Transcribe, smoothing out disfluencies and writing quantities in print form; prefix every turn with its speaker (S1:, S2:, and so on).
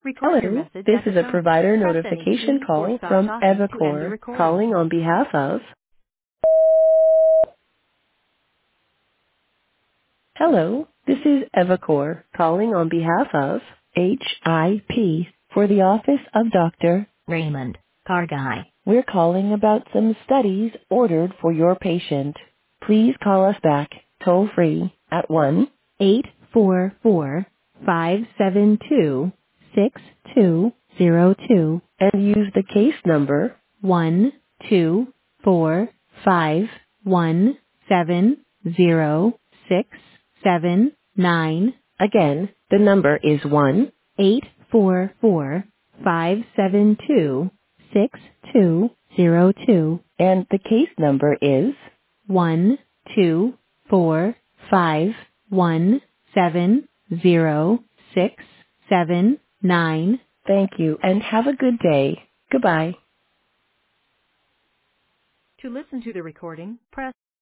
S1: Record your
S2: Hello,
S1: message
S2: this
S1: at the
S2: is a
S1: tone.
S2: provider
S1: Press any
S2: notification
S1: key or
S2: call
S1: stop
S2: from
S1: talking to end the
S2: Evacor,
S1: recording.
S2: calling on behalf of... Hello, this is Evacor, calling on behalf of HIP for the office of Dr. Raymond Carguy. We're calling about some studies ordered for your patient. Please call us back toll free at 1-844-572-6202 and use the case number 12451706779. Again, the number is 1-844-572-6202 and the case number is 12451706779. Thank you and have a good day. Goodbye.
S1: To listen to the recording, press